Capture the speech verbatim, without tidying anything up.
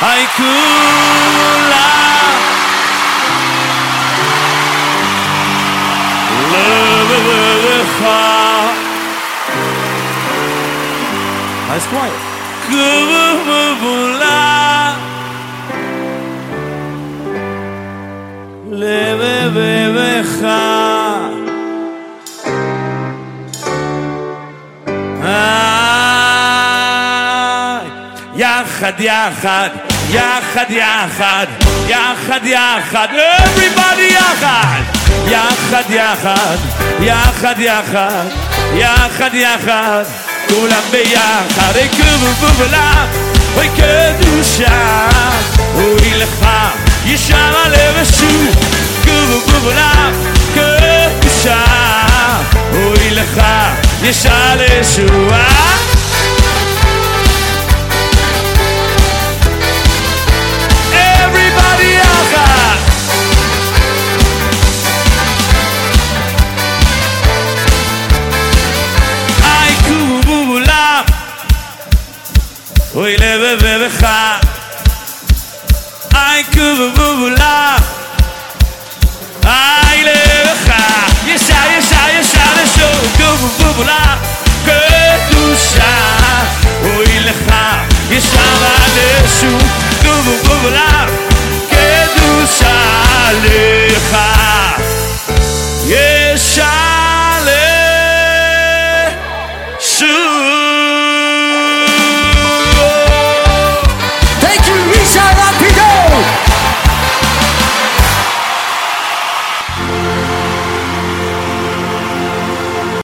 היי כולם לבבך. Nice quiet. כולם לבבך. יחד יחד יחד יחד יחד יחד everybody יחד יחד יחד יחד יחד יחד יחד כולם ביחד. אוי כבובלה אוי קדושה אוי לך ישר הלב ושוב כבובלה קדושה אוי לך ישר לישועה. אוי לבבך איי כבובלה איי לבך ישר ישר ישר לשוב כבובלה